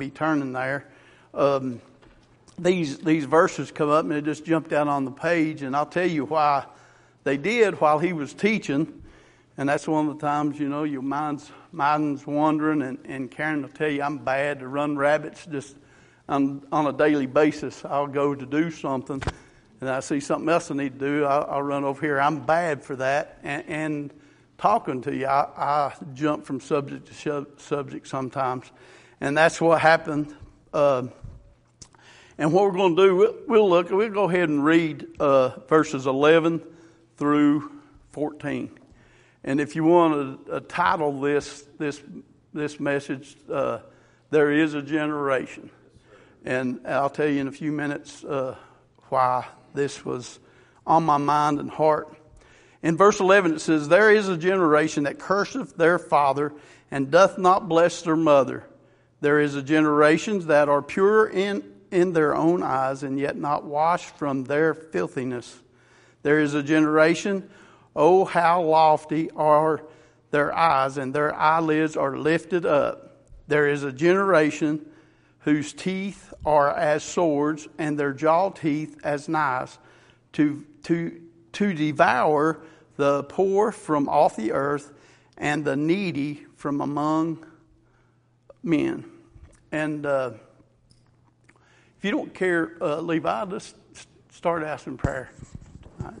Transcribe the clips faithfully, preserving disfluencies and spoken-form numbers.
be turning there. Um, these these verses come up and they just jumped out on the page, and I'll tell you why they did while he was teaching. And that's one of the times, you know, your mind's mind's wandering, and, and Karen will tell you I'm bad to run rabbits just on, on a daily basis. I'll go to do something, and I see something else I need to do. I'll, I'll run over here. I'm bad for that. And, and talking to you, I, I jump from subject to sub, subject sometimes, and that's what happened. Uh, and what we're going to do, we'll, we'll look. We'll go ahead and read uh, verses eleven through fourteen. And if you want to uh, title this this this message, uh, "There Is a Generation," and I'll tell you in a few minutes uh, why this was on my mind and heart. In verse eleven, it says, "There is a generation that curseth their father, and doth not bless their mother. There is a generation that are pure in in their own eyes, and yet not washed from their filthiness. There is a generation, oh, how lofty are their eyes, and their eyelids are lifted up. There is a generation whose teeth are as swords, and their jaw teeth as knives, to to to devour the poor from off the earth, and the needy from among men." And uh, if you don't care, uh, Levi, let's start asking prayer. Right.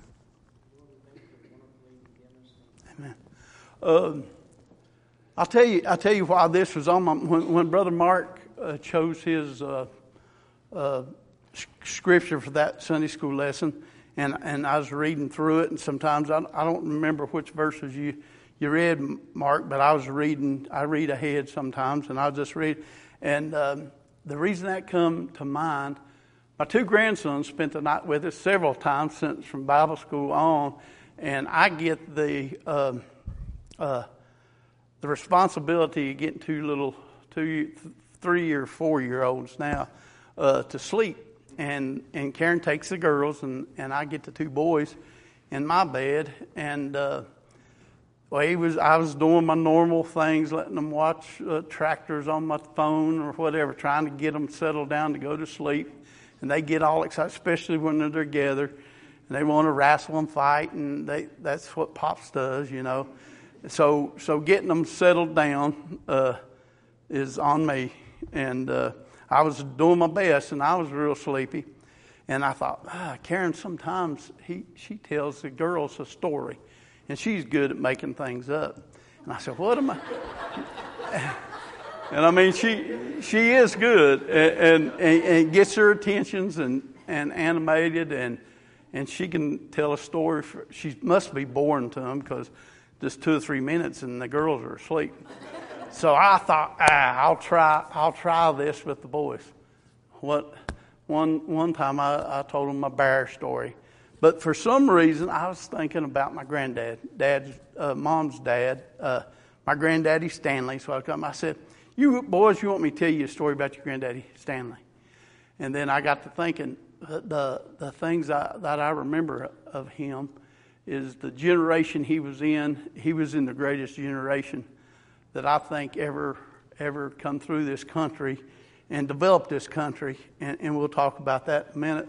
Amen. Um, I'll tell you. I'll tell you why this was on my. When, when Brother Mark uh, chose his uh, uh, scripture for that Sunday school lesson, and and I was reading through it, and sometimes I, I don't remember which verses you you read, Mark, but I was reading. I read ahead sometimes, and I'll just read. And um, the reason that come to mind, my two grandsons spent the night with us several times since from Bible school on, and I get the um, uh, the responsibility of getting two little two, three or four year olds now uh, to sleep, and and Karen takes the girls, and, and I get the two boys in my bed, and uh, well, he was I was doing my normal things, letting them watch uh, tractors on my phone or whatever, trying to get them settled down to go to sleep. And they get all excited, especially when they're together, and they want to wrestle and fight, and they that's what Pops does, you know. So so getting them settled down uh, is on me. And uh, I was doing my best, and I was real sleepy. And I thought, ah, Karen, sometimes he she tells the girls a story, and she's good at making things up. And I said, what am I? And I mean, she she is good, and, and, and gets her attentions, and, and animated, and and she can tell a story. For, she must be boring to them, because just two or three minutes and the girls are asleep. So I thought, ah, I'll try I'll try this with the boys. What one one time I, I told them a bear story, but for some reason I was thinking about my granddad, dad's uh, mom's dad, uh, my granddaddy Stanley. So I come, I said, "You boys, you want me to tell you a story about your granddaddy Stanley?" And then I got to thinking, the the things I, that I remember of him is the generation he was in. He was in the greatest generation that I think ever ever come through this country and developed this country. And, and we'll talk about that in a minute.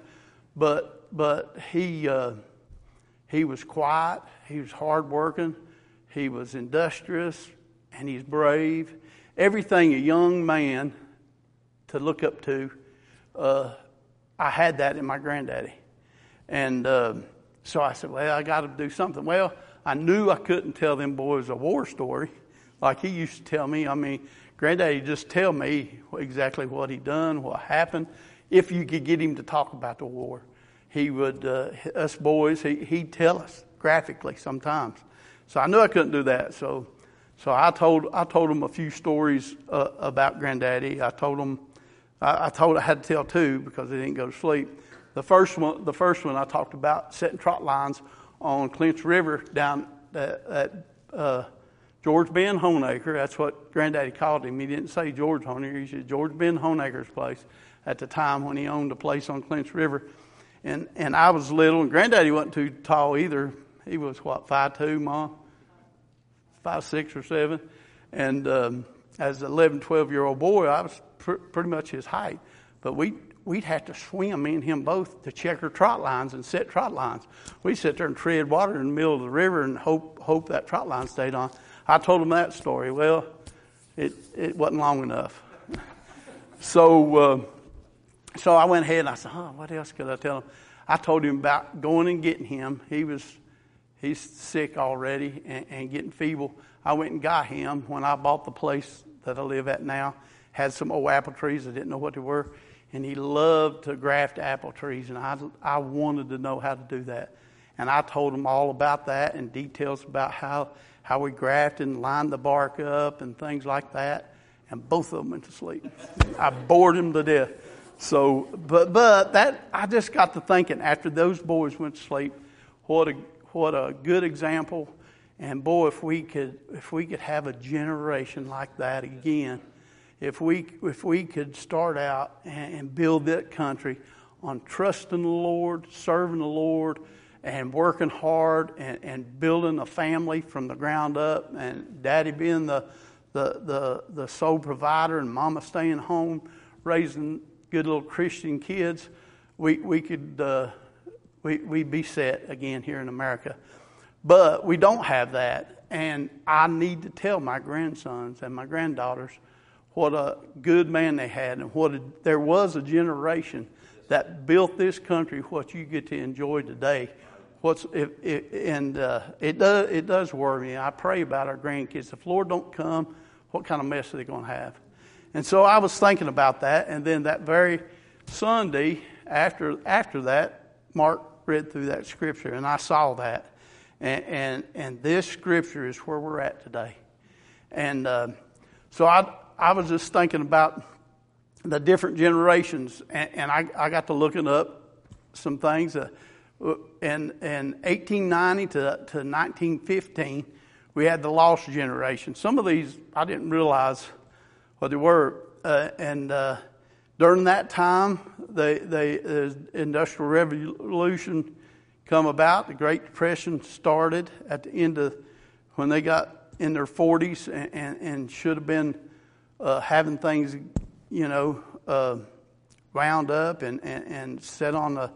But but he uh, he was quiet. He was hardworking. He was industrious, and he's brave. Everything a young man to look up to, uh, I had that in my granddaddy. And uh, so I said, well, I got to do something. Well, I knew I couldn't tell them boys a war story like he used to tell me. I mean, granddaddy just tell me exactly what he done, what happened. If you could get him to talk about the war, he would, uh, us boys, he, he'd tell us graphically sometimes. So I knew I couldn't do that. So So I told I told them a few stories uh, about Granddaddy. I told them I, I told I had to tell two because they didn't go to sleep. The first one, the first one I talked about setting trot lines on Clinch River down at, at uh, George Ben Honaker. That's what Granddaddy called him. He didn't say George Honaker. He said George Ben Honaker's place at the time when he owned a place on Clinch River. And and I was little, and Granddaddy wasn't too tall either. He was what, five two, Mom? Five, six, or seven. And um, as an eleven, twelve-year-old boy, I was pr- pretty much his height. But we, we'd have to swim, me and him both, to check our trot lines and set trot lines. We'd sit there and tread water in the middle of the river and hope hope that trot line stayed on. I told him that story. Well, it, it wasn't long enough. So uh, so I went ahead and I said, huh, what else could I tell him? I told him about going and getting him. He was he's sick already and, and getting feeble. I went and got him when I bought the place that I live at now. Had some old apple trees. I didn't know what they were. And he loved to graft apple trees, and I, I wanted to know how to do that. And I told him all about that and details about how, how we grafted and lined the bark up and things like that. And both of them went to sleep. I bored him to death. So, but but that I just got to thinking after those boys went to sleep, what a what a good example. And boy, if we could if we could have a generation like that again. If we if we could start out and, and build that country on trusting the Lord, serving the Lord, and working hard and, and building a family from the ground up, and Daddy being the the the, the sole provider and Mama staying home, raising good little Christian kids, we we could uh, we we'd be set again here in America. But we don't have that, and I need to tell my grandsons and my granddaughters what a good man they had, and what a, there was a generation that built this country, what you get to enjoy today. What's if, if, and uh, it does it does worry me. I pray about our grandkids. If the Lord don't come, what kind of mess are they going to have? And so I was thinking about that, and then that very Sunday after after that, Mark read through that scripture, and I saw that, and and, and this scripture is where we're at today, and uh, so I. I was just thinking about the different generations, and, and I, I got to looking up some things. Uh, in, in eighteen ninety to, to nineteen fifteen, we had the lost generation. Some of these I didn't realize what they were. Uh, and uh, during that time, the, the uh, Industrial Revolution come about. The Great Depression started at the end of when they got in their forties and, and, and should have been Uh, having things, you know, uh, wound up and, and, and set on a,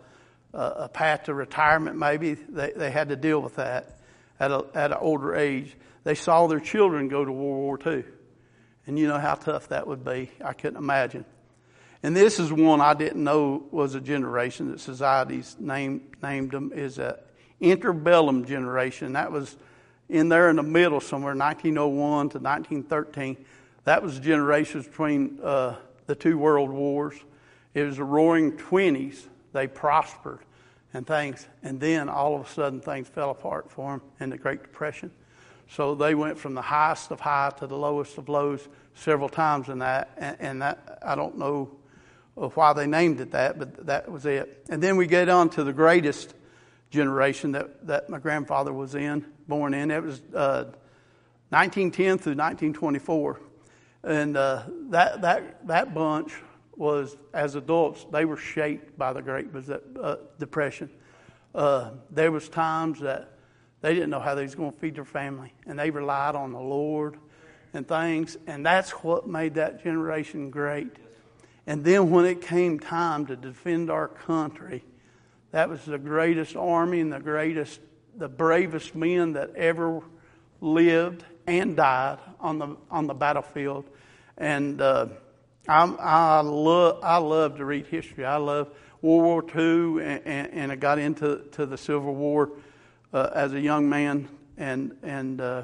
a path to retirement maybe. They, they had to deal with that at, a, at an older age. They saw their children go to World War Two. And you know how tough that would be. I couldn't imagine. And this is one I didn't know was a generation that society's named, named them is a interbellum generation. That was in there in the middle somewhere, nineteen oh one to nineteen thirteen. That was generations between uh, the two world wars. It was the roaring twenties. They prospered and things. And then all of a sudden things fell apart for them in the Great Depression. So they went from the highest of high to the lowest of lows several times in that. And, and that I don't know why they named it that, but that was it. And then we get on to the greatest generation that, that my grandfather was in, born in. It was uh, nineteen ten through nineteen twenty-four. And uh, that that that bunch was, as adults, they were shaped by the Great uh, Depression. Uh, there was times that they didn't know how they was going to feed their family, and they relied on the Lord and things. And that's what made that generation great. And then when it came time to defend our country, that was the greatest army and the greatest, the bravest men that ever lived and died on the on the battlefield. And uh, I'm, I love I love to read history. I love World War Two, and, and, and I got into to the Civil War uh, as a young man. And and uh,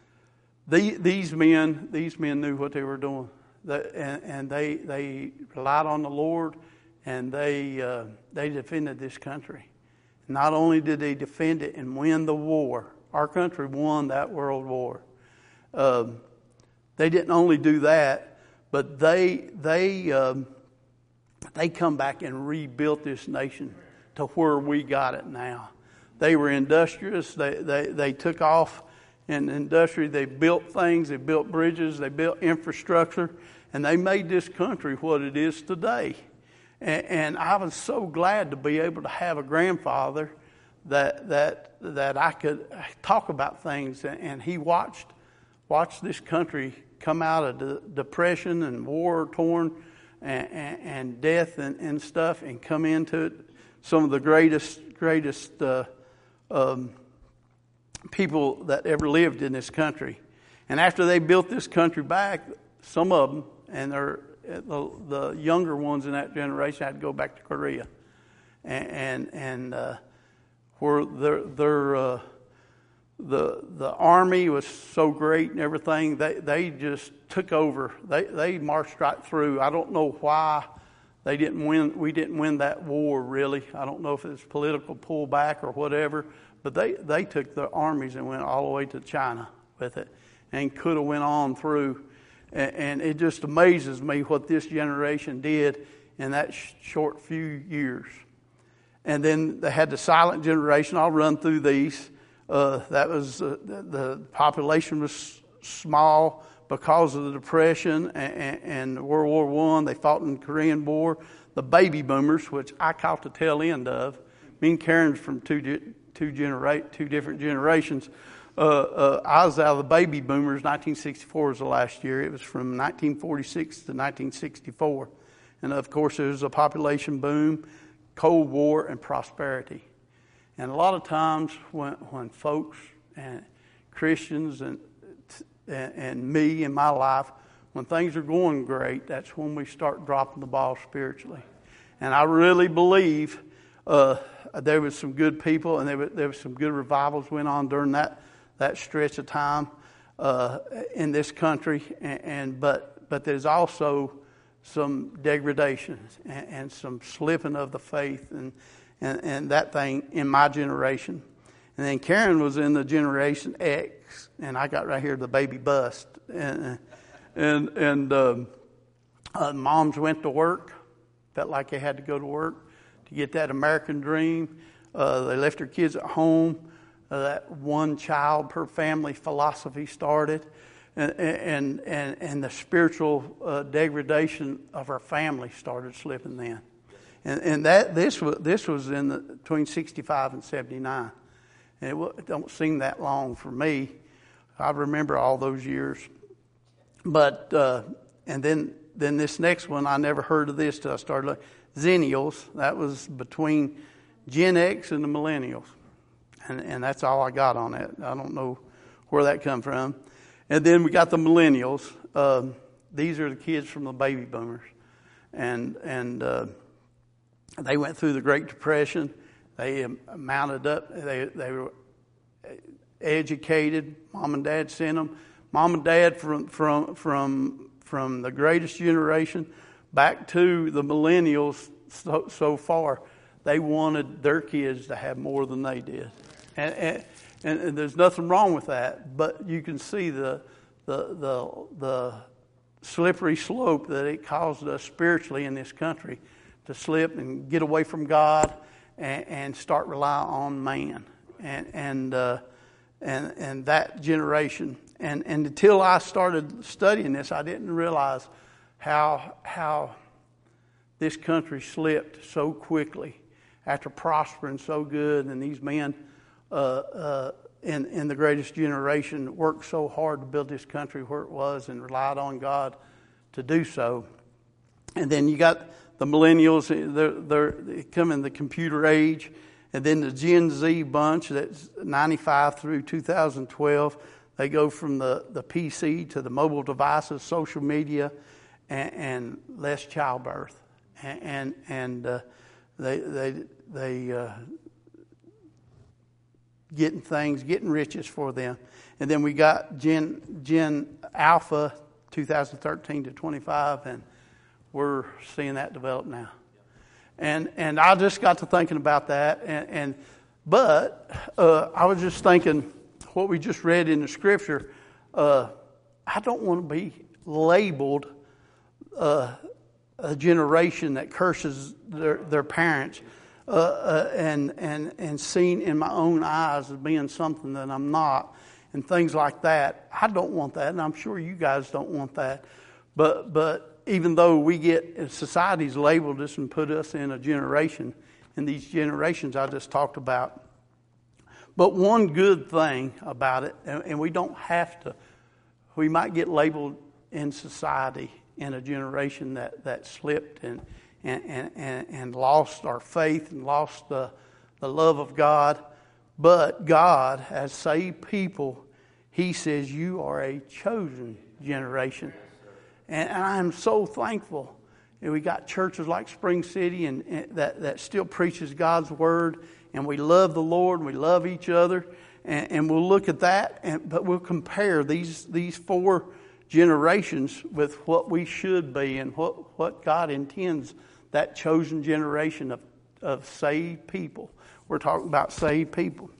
the, these men these men knew what they were doing, the, and, and they they relied on the Lord, and they uh, they defended this country. Not only did they defend it and win the war, our country won that World War. Um, they didn't only do that, but they they um, they come back and rebuilt this nation to where we got it now. They were industrious. They they they took off in industry. They built things. They built bridges. They built infrastructure, and they made this country what it is today. And, and I was so glad to be able to have a grandfather that that that I could talk about things, and he watched watched this country come out of the depression and war torn and, and, and death and, and stuff, and come into it. Some of the greatest, greatest uh, um, people that ever lived in this country. And after they built this country back, some of them, and they're, the, the younger ones in that generation, had to go back to Korea. And, and, and uh, where their, their uh, the the army was so great and everything, they, they just took over. They they marched right through. I don't know why they didn't win. We didn't win that war, really. I don't know if it's political pullback or whatever, but they, they took the armies and went all the way to China with it, and could have went on through. And, and it just amazes me what this generation did in that sh- short few years. And then they had the silent generation. I'll run through these. Uh, that was uh, the, the population was small because of the Depression and, and World War One. They fought in the Korean War. The baby boomers, which I caught the tail end of. Me and Karen's from two two genera- two different generations. Uh, uh, I was out of the baby boomers. nineteen sixty-four was the last year. It was from nineteen forty-six to nineteen sixty-four, and of course there was a population boom, Cold War, and prosperity. And a lot of times when when folks and Christians and, and and me in my life, when things are going great, that's when we start dropping the ball spiritually. And I really believe uh, there was some good people, and there was, there was some good revivals went on during that that stretch of time uh, in this country. And, and but but there's also some degradation and, and some slipping of the faith and. And, and that thing in my generation. And then Karen was in the Generation X, and I got right here the baby bust. And and, and um, uh, moms went to work, felt like they had to go to work to get that American dream. Uh, they left their kids at home. Uh, that one child per family philosophy started. And, and, and, and the spiritual uh, degradation of our family started slipping then. And, and that this was this was in the, between sixty-five and seventy-nine. And it, it don't seem that long for me. I remember all those years. But uh, and then then this next one, I never heard of this till I started looking. Zennials. That was between Gen X and the Millennials, and and that's all I got on that. I don't know where that come from. And then we got the Millennials. Um, these are the kids from the baby boomers, and and. Uh, They went through the Great Depression. They mounted up. They they were educated. Mom and Dad sent them. Mom and Dad from from from from the greatest generation back to the millennials so, so far. They wanted their kids to have more than they did, and, and and there's nothing wrong with that. But you can see the the the the slippery slope that it caused us spiritually in this country. To slip and get away from God and, and start relying on man and and uh, and and that generation. And and until I started studying this, I didn't realize how how this country slipped so quickly after prospering so good. And these men uh, uh, in in the greatest generation worked so hard to build this country where it was and relied on God to do so. And then you got the millennials, they're, they're, they come in the computer age. And then the Gen Z bunch, that's ninety-five through two thousand twelve, they go from the, the P C to the mobile devices, social media, and, and less childbirth. And and, and uh, they they they uh, getting things, getting riches for them. And then we got Gen Gen Alpha, two thousand thirteen to twenty-five, and we're seeing that develop now. And and I just got to thinking about that. And, and but uh, I was just thinking what we just read in the scripture. Uh, I don't want to be labeled uh, a generation that curses their, their parents uh, uh, and, and, and seen in my own eyes as being something that I'm not and things like that. I don't want that, and I'm sure you guys don't want that. But but. Even though we get, society's labeled us and put us in a generation, in these generations I just talked about. But one good thing about it, and we don't have to, we might get labeled in society in a generation that, that slipped and, and, and, and lost our faith and lost the, the love of God. But God has saved people. He says, you are a chosen generation. And I'm so thankful. And we got churches like Spring City and, and that, that still preaches God's Word. And we love the Lord and we love each other. And, and we'll look at that. And, but we'll compare these, these four generations with what we should be and what, what God intends, that chosen generation of, of saved people. We're talking about saved people.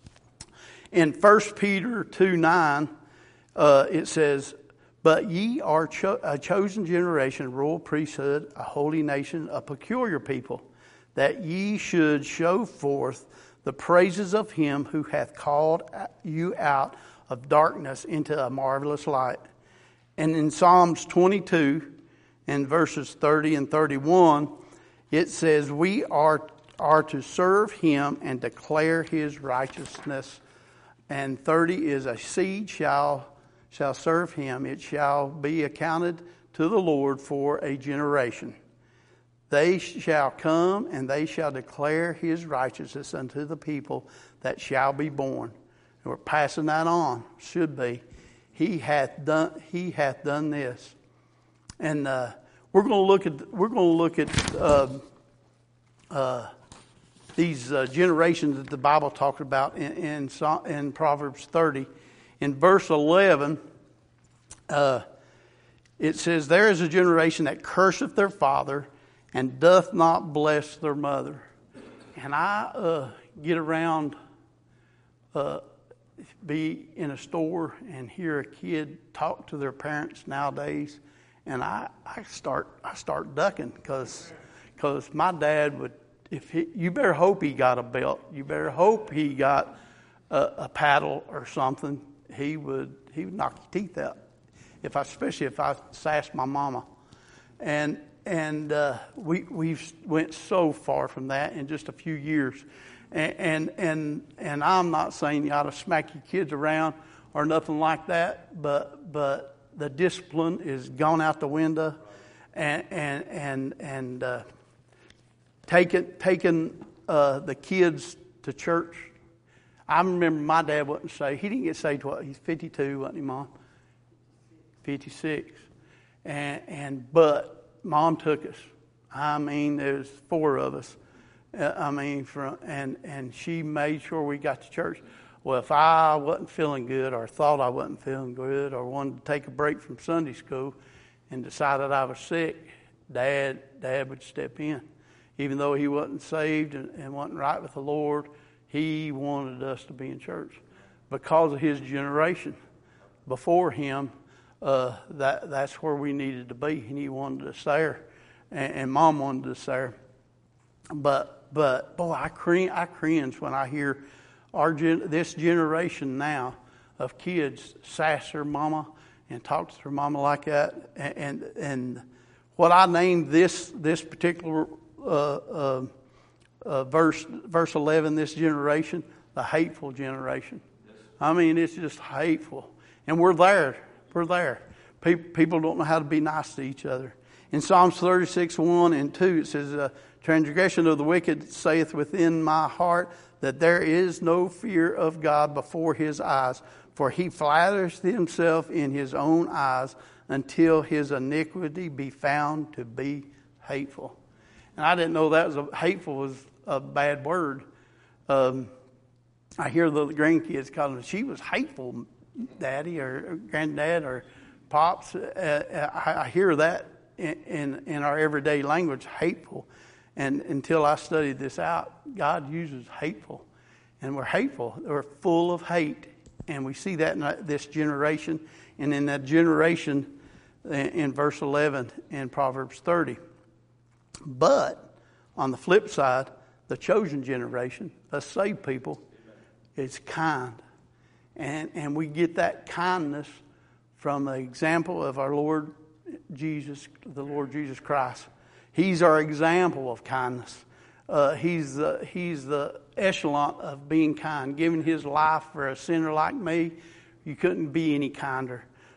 In First Peter two nine, uh, it says, but ye are cho- a chosen generation, a royal priesthood, a holy nation, a peculiar people, that ye should show forth the praises of him who hath called you out of darkness into a marvelous light. And in Psalms twenty-two, and verses thirty and thirty-one, it says, we are, are to serve him and declare his righteousness. And thirty is, a seed shall shall serve him. It shall be accounted to the Lord for a generation. They shall come and they shall declare his righteousness unto the people that shall be born. And we're passing that on, should be. He hath done. He hath done this, and uh, we're going to look at. We're going to look at uh, uh, these uh, generations that the Bible talked about in in, in Proverbs thirty. In verse eleven, uh, it says, there is a generation that curseth their father and doth not bless their mother. And I uh, get around, uh, be in a store and hear a kid talk to their parents nowadays, and I, I start I start ducking because because my dad would, if he, you better hope he got a belt, you better hope he got a, a paddle or something. He would he would knock your teeth out, if I, especially if I sassed my mama, and and uh, we we've went so far from that in just a few years, and and and, and I'm not saying you ought to smack your kids around or nothing like that, but but the discipline is gone out the window, and and and and uh, taking taking uh, the kids to church. I remember my dad wasn't saved. He didn't get saved till he's fifty-two, wasn't he, Mom? fifty-six. And, and but Mom took us. I mean, there's four of us. Uh, I mean, from and and she made sure we got to church. Well, if I wasn't feeling good or thought I wasn't feeling good or wanted to take a break from Sunday school and decided I was sick, Dad, Dad would step in. Even though he wasn't saved and, and wasn't right with the Lord, he wanted us to be in church because of his generation. Before him, uh, that that's where we needed to be, and he wanted us there, and, and Mom wanted us there. But but boy, I cringe, I cringe when I hear our gen, this generation now of kids sass their mama and talk to their mama like that, and and, and what I named this this particular uh, uh, Uh, verse verse eleven, this generation, the hateful generation. I mean, it's just hateful. And we're there. We're there. People, people don't know how to be nice to each other. In Psalms thirty-six, one and two, it says, uh, transgression of the wicked saith within my heart that there is no fear of God before his eyes, for he flatters himself in his own eyes until his iniquity be found to be hateful. And I didn't know that was a, hateful was a bad word. Um, I hear the grandkids calling her, she was hateful, Daddy or Granddad or Pops. Uh, I, I hear that in, in, in our everyday language, hateful. And until I studied this out, God uses hateful. And we're hateful. We're full of hate. And we see that in this generation. And in that generation, in verse eleven in Proverbs thirty. But on the flip side, the chosen generation, the saved people, is kind. And, and we get that kindness from the example of our Lord Jesus, the Lord Jesus Christ. He's our example of kindness. Uh, he's the he's the echelon of being kind, giving his life for a sinner like me. You couldn't be any kinder.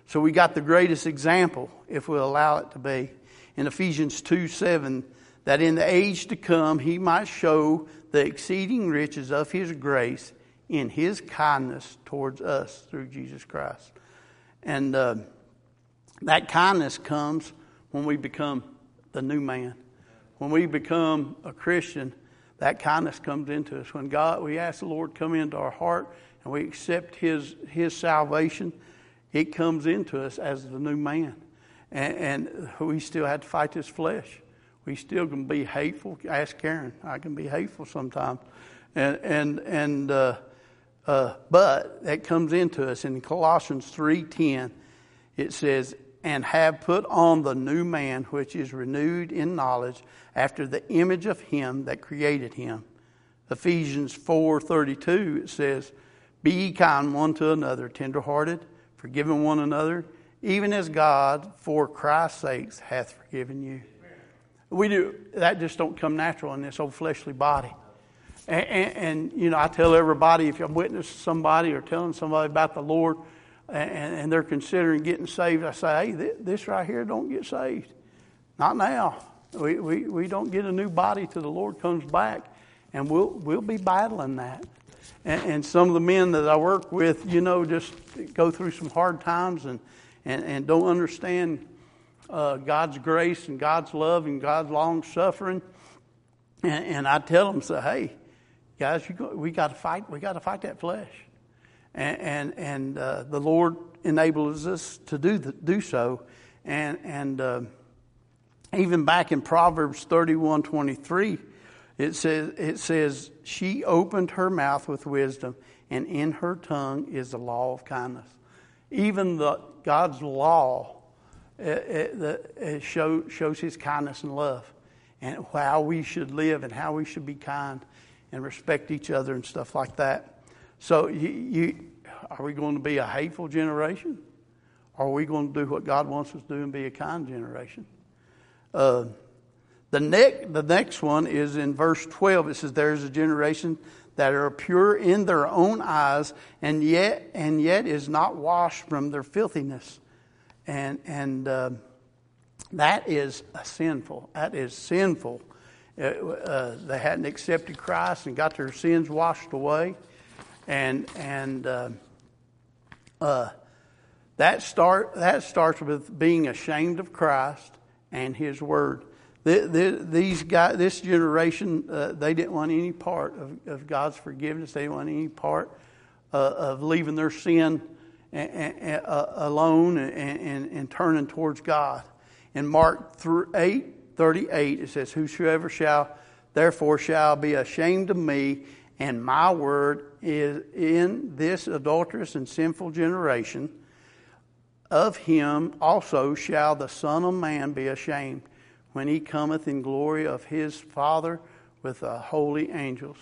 So we got the greatest example, if we'll allow it to be, in Ephesians two seven, that in the age to come he might show the exceeding riches of his grace in his kindness towards us through Jesus Christ. And uh, that kindness comes when we become the new man. When we become a Christian, that kindness comes into us. When God, we ask the Lord to come into our heart and we accept his, his salvation, it comes into us as the new man. And, and we still have to fight this flesh. We still can be hateful. Ask Karen. I can be hateful sometimes. And, and, and uh, uh, but that comes into us. In Colossians three ten, it says, and have put on the new man, which is renewed in knowledge after the image of him that created him. Ephesians four thirty-two, it says, be ye kind one to another, tenderhearted, forgiving one another, even as God, for Christ's sakes, hath forgiven you. We do, that just don't come natural in this old fleshly body. And, and, and you know, I tell everybody, if I'm witnessing somebody or telling somebody about the Lord, and, and they're considering getting saved, I say, hey, this, this right here don't get saved. Not now. We, we, we don't get a new body till the Lord comes back. And we'll, we'll be battling that. And, and some of the men that I work with, you know, just go through some hard times and, and, and don't understand uh, God's grace and God's love and God's long suffering. And, and I tell them, say, hey, guys, you go, we got to fight. We got to fight that flesh. And and, and uh, the Lord enables us to do the, do so. And and uh, even back in Proverbs thirty-one twenty-three, it says it says she opened her mouth with wisdom, and in her tongue is the law of kindness. Even the God's law it, it, it show, shows His kindness and love, and how we should live and how we should be kind and respect each other and stuff like that. So, you, you, are we going to be a hateful generation? Or are we going to do what God wants us to do and be a kind generation? Uh, the, next, the next one is in verse twelve. It says, there is a generation that are pure in their own eyes, and yet and yet is not washed from their filthiness. And and uh, that is a sinful. That is sinful. Uh, uh, they hadn't accepted Christ and got their sins washed away. And and uh, uh, that start that starts with being ashamed of Christ and His Word. The, the, these guys, this generation, uh, they didn't want any part of, of God's forgiveness. They didn't want any part uh, of leaving their sin a, a, a, alone and, and, and turning towards God. In Mark eight thirty-eight, it says, "Whosoever shall therefore shall be ashamed of me and my word is in this adulterous and sinful generation, of him also shall the Son of Man be ashamed, when he cometh in glory of his Father with the holy angels."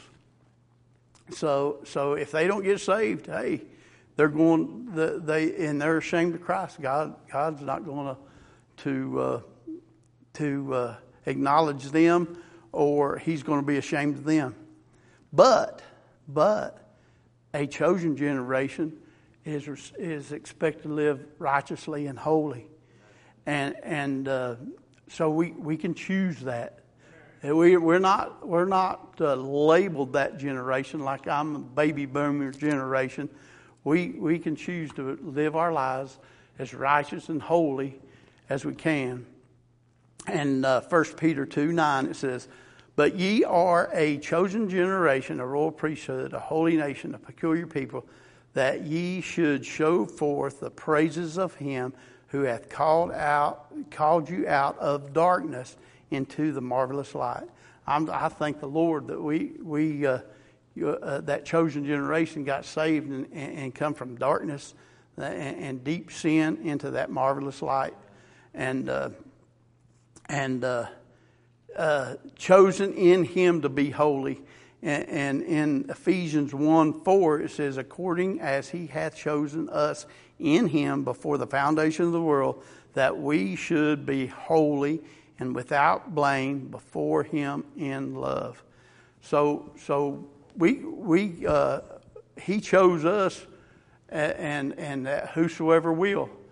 So, so if they don't get saved, hey, they're going. The, they and they're ashamed of Christ. God, God's not going to to uh, to uh, acknowledge them, or He's going to be ashamed of them. But, but, a chosen generation is is expected to live righteously and holy, and and uh, so we, we can choose that. We we're not we're not uh, labeled that generation like I'm a baby boomer generation. We we can choose to live our lives as righteous and holy as we can. And uh, First Peter two nine, it says, "But ye are a chosen generation, a royal priesthood, a holy nation, a peculiar people, that ye should show forth the praises of Him who hath called out, called you out of darkness into the marvelous light." I'm, I thank the Lord that we we uh, you, uh, that chosen generation got saved and, and, and come from darkness and, and deep sin into that marvelous light, and uh, and. Uh, Uh, chosen in Him to be holy. And, and in Ephesians one four, it says, "According as He hath chosen us in Him before the foundation of the world, that we should be holy and without blame before Him in love." So, so we we uh, He chose us, and and uh, whosoever will.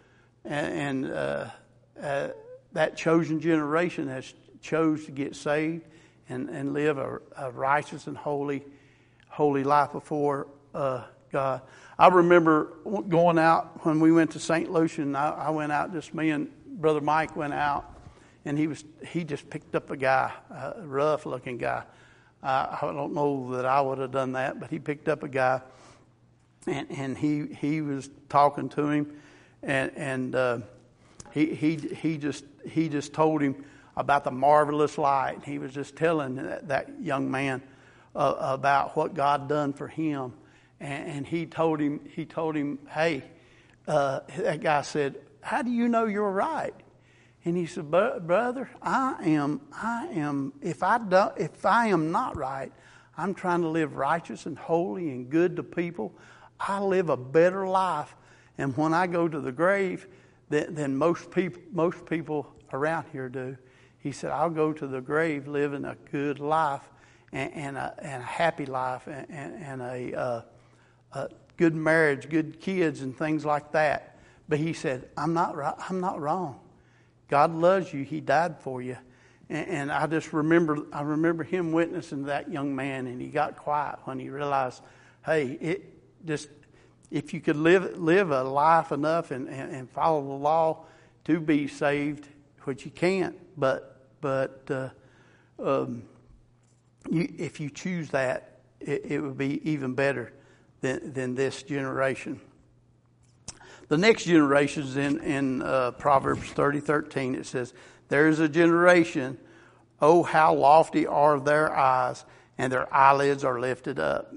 and, and uh, uh, that chosen generation has chose to get saved and, and live a, a righteous and holy, holy life before uh, God. I remember going out when we went to Saint Lucian. I, I went out, just me and Brother Mike went out, and he was he just picked up a guy, a rough looking guy. Uh, I don't know that I would have done that, but he picked up a guy, and, and he he was talking to him, and and uh, he he he just he just told him about the marvelous light. He was just telling that, that young man uh, about what God done for him, and, and he told him he told him, hey, uh, that guy said, how do you know you're right? And he said, brother, I am, I am, if I don't, if I am not right, I'm trying to live righteous and holy and good to people. I live a better life. And when I go to the grave, than, than most people, most people around here do. He said, I'll go to the grave living a good life and, and, a, and a happy life and, and, and a, uh, a good marriage, good kids and things like that. But he said, I'm not right. I'm not wrong. God loves you. He died for you. And, and I just remember, I remember him witnessing to that young man, and he got quiet when he realized, hey, it just, if you could live live a life enough and, and, and follow the law to be saved, which you can't, but but uh, um, you, if you choose that, it, it would be even better than than this generation. The next generation is in, in uh, Proverbs thirty thirteen. It says, there is a generation, oh, how lofty are their eyes, and their eyelids are lifted up.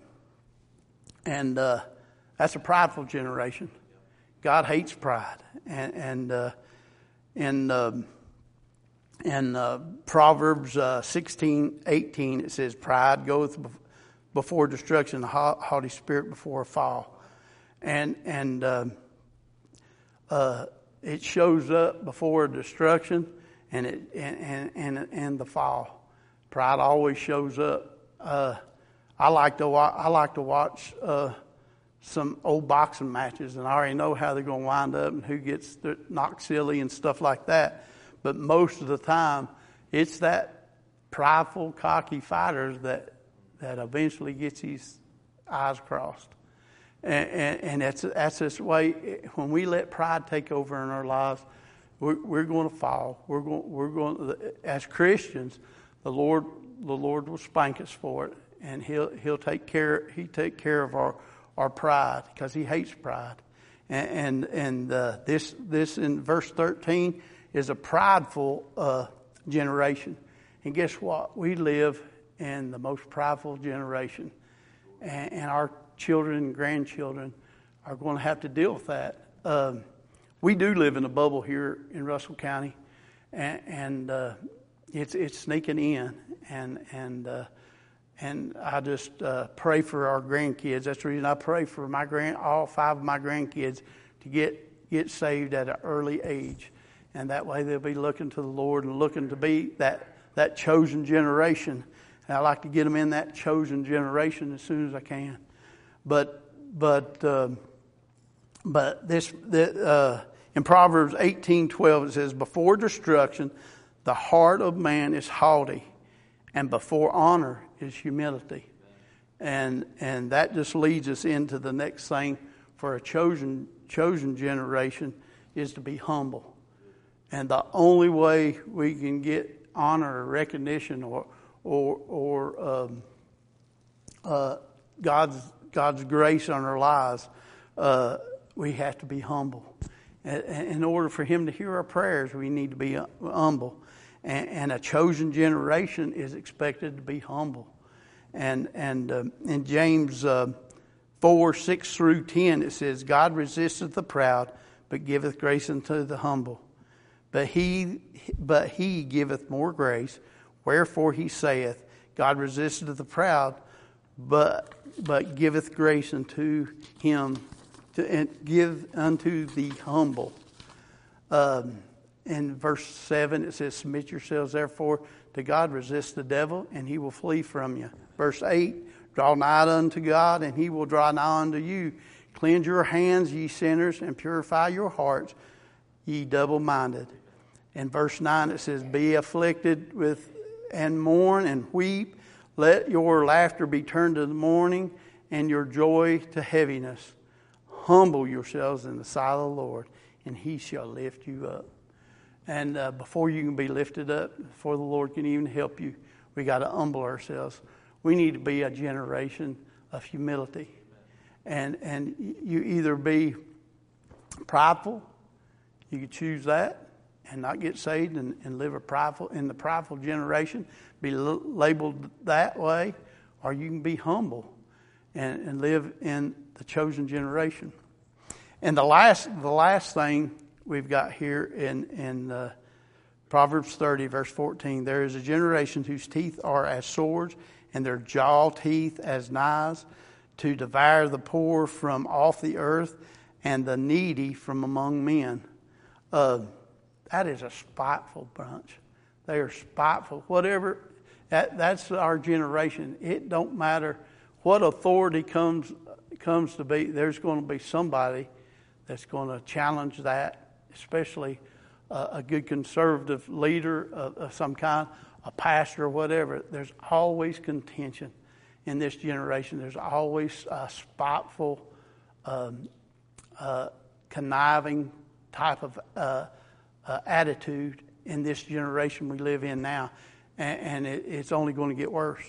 And uh, that's a prideful generation. God hates pride. And, and uh, in, uh, in uh, Proverbs uh, sixteen eighteen, it says, pride goeth before destruction, the haughty spirit before a fall. And, and, uh, Uh, it shows up before destruction and it and, and and and the fall. Pride always shows up. Uh, I like to wa- I like to watch uh, some old boxing matches, and I already know how they're going to wind up and who gets knocked silly and stuff like that. But most of the time, it's that prideful, cocky fighter that that eventually gets his eyes crossed. And, and, and that's that's this way. When we let pride take over in our lives, we're, we're going to fall. We're going. We're going. As Christians, the Lord, the Lord will spank us for it, and He'll He'll take care. He take care of our, our pride because He hates pride. And and, and uh, this this in verse thirteen is a prideful uh, generation. And guess what? We live in the most prideful generation, and, and our children and grandchildren are going to have to deal with that. Um, we do live in a bubble here in Russell County, and, and uh, it's it's sneaking in, and and uh, and I just uh, pray for our grandkids. That's the reason I pray for my grand, all five of my grandkids to get get saved at an early age, and that way they'll be looking to the Lord and looking to be that that chosen generation. And I like to get them in that chosen generation as soon as I can. But but uh, but this the, uh, in Proverbs eighteen twelve it says, before destruction the heart of man is haughty, and before honor is humility. And and that just leads us into the next thing for a chosen chosen generation is to be humble. And the only way we can get honor or recognition or or or um, uh, God's God's grace on our lives, uh, we have to be humble. In order for Him to hear our prayers, we need to be humble. And, and a chosen generation is expected to be humble. And and uh, in James uh, four, six through ten, it says, God resisteth the proud, but giveth grace unto the humble. But he, but he giveth more grace. Wherefore He saith, God resisteth the proud, but but giveth grace unto him, to and give unto the humble. Um, in verse seven it says, submit yourselves therefore to God, resist the devil, and he will flee from you. Verse eight, draw nigh unto God, and He will draw nigh unto you. Cleanse your hands, ye sinners, and purify your hearts, ye double-minded. In verse nine it says, be afflicted with and mourn and weep. Let your laughter be turned to the mourning and your joy to heaviness. Humble yourselves in the sight of the Lord, and he shall lift you up. And uh, before you can be lifted up, before the Lord can even help you, we got to humble ourselves. We need to be a generation of humility. And and you either be prideful, you could choose that and not get saved and, and live a prideful in the prideful generation, be l- labeled that way, or you can be humble and, and live in the chosen generation. And the last the last thing we've got here in in uh, Proverbs thirty, verse fourteen, there is a generation whose teeth are as swords, and their jaw teeth as knives, to devour the poor from off the earth, and the needy from among men. Uh, that is a spiteful bunch. They are spiteful. Whatever, that that's our generation. It don't matter what authority comes comes to be. There's going to be somebody that's going to challenge that, especially uh, a good conservative leader of, of some kind, a pastor or whatever. There's always contention in this generation. There's always a spiteful, um, uh, conniving type of uh, uh, attitude in this generation we live in now, and, and it, it's only going to get worse.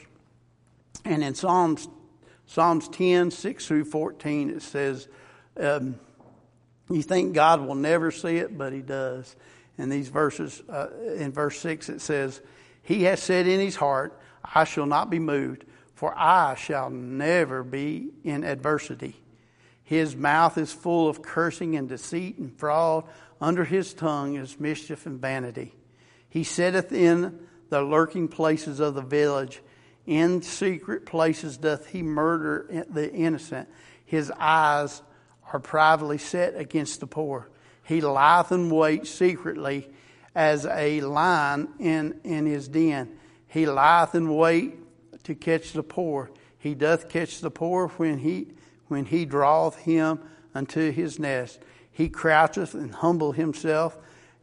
And in Psalms Psalms ten, six through fourteen, it says, um, you think God will never see it, but he does. In these verses, uh, in verse six, it says, he has said in his heart, I shall not be moved, for I shall never be in adversity. His mouth is full of cursing and deceit and fraud. Under his tongue is mischief and vanity. He sitteth in the lurking places of the village. In secret places doth he murder the innocent. His eyes are privately set against the poor. He lieth in wait secretly as a lion in, in his den. He lieth in wait to catch the poor. He doth catch the poor when he when he draweth him unto his nest. He croucheth and humble himself,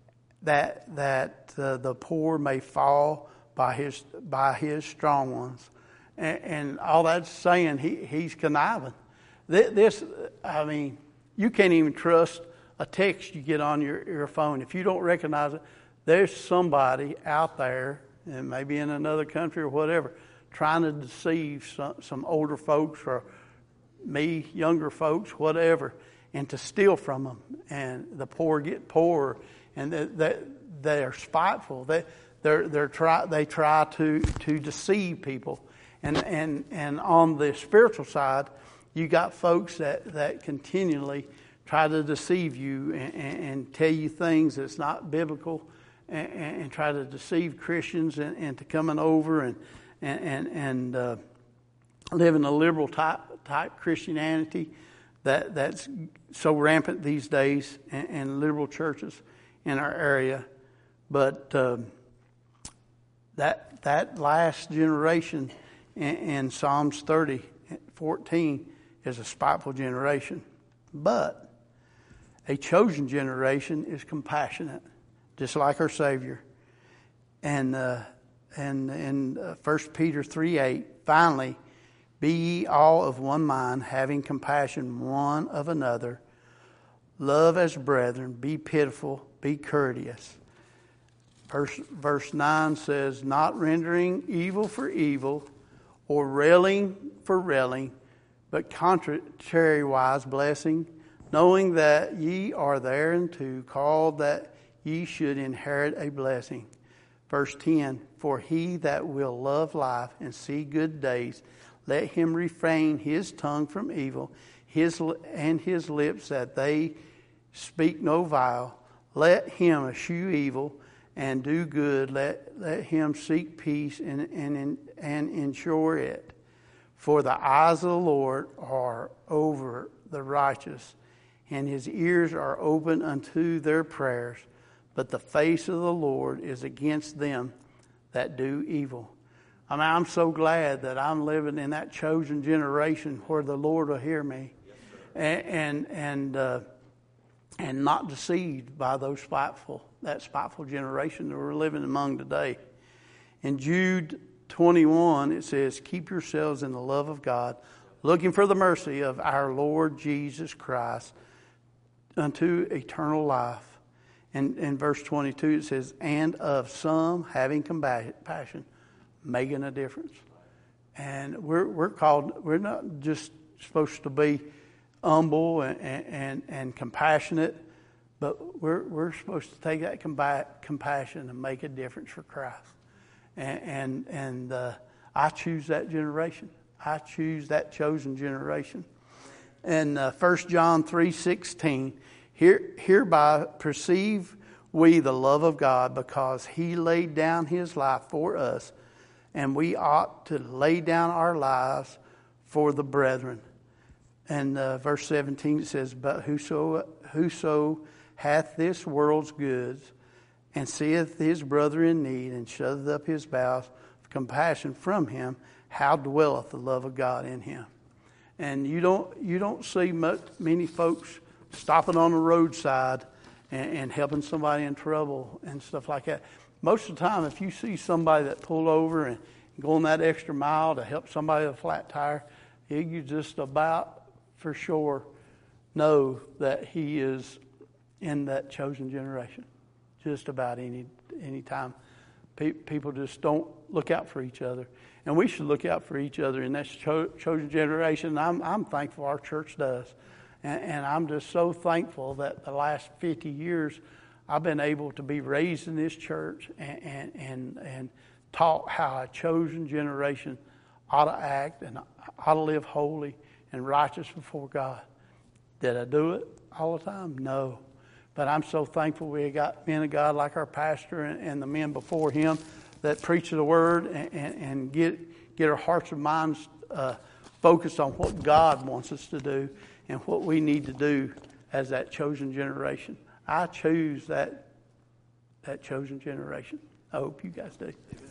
that that uh, the poor may fall by his by his strong ones. And, and all that's saying, he he's conniving. This, this, I mean, you can't even trust a text you get on your, your phone. If you don't recognize it, there's somebody out there, and maybe in another country or whatever, trying to deceive some, some older folks or me, younger folks, whatever, and to steal from them. And the poor get poorer, and they, they, they are spiteful. They they're, they're try they try to to deceive people. And and and on the spiritual side, you got folks that, that continually try to deceive you and, and, and tell you things that's not biblical, and, and try to deceive Christians and, and to coming over and and and, and uh, living a liberal type type Christianity that that's so rampant these days in, in liberal churches in our area. But um, that that last generation in, in Psalms thirty, fourteen is a spiteful generation. But a chosen generation is compassionate, just like our Savior. And uh, and in uh, First Peter three eight, finally, be ye all of one mind, having compassion one of another. Love as brethren, be pitiful, be courteous. Verse, verse nine says, not rendering evil for evil, or railing for railing, but contrariwise blessing, knowing that ye are thereunto called, that ye should inherit a blessing. Verse ten, for he that will love life and see good days, let him refrain his tongue from evil, his and his lips that they speak no vile. Let him eschew evil and do good. Let, let him seek peace and, and, and ensure it. For the eyes of the Lord are over the righteous, and his ears are open unto their prayers. But the face of the Lord is against them that do evil. I mean, I'm so glad that I'm living in that chosen generation where the Lord will hear me. And and, and uh, and not deceived by those spiteful, that spiteful generation that we're living among today. In Jude twenty-one, it says, keep yourselves in the love of God, looking for the mercy of our Lord Jesus Christ unto eternal life. And in verse twenty-two, it says, and of some having compassion, making a difference. And we're we're called, we're not just supposed to be humble and, and, and compassionate, but we're we're supposed to take that compa- compassion and make a difference for Christ. And and, and uh, I choose that generation. I choose that chosen generation. And uh, First John three sixteen, Here, hereby perceive we the love of God, because He laid down His life for us, and we ought to lay down our lives for the brethren. And uh, verse seventeen, it says, but whoso, whoso hath this world's goods, and seeth his brother in need, and shutteth up his bowels of compassion from him, how dwelleth the love of God in him? And you don't you don't see much, many folks stopping on the roadside and, and helping somebody in trouble and stuff like that. Most of the time, if you see somebody that pulled over and going that extra mile to help somebody with a flat tire, you just about for sure know that he is in that chosen generation. Just about any any time. Pe- people just don't look out for each other. And we should look out for each other in that cho- chosen generation. I'm, I'm thankful our church does. And, and I'm just so thankful that the last fifty years I've been able to be raised in this church and, and, and, and taught how a chosen generation ought to act and ought to live holy and righteous before God. Did I do it all the time? No. But I'm so thankful we got men of God like our pastor and, and the men before him that preach the word and, and, and get get our hearts and minds uh, focused on what God wants us to do and what we need to do as that chosen generation. I choose that that chosen generation. I hope you guys do.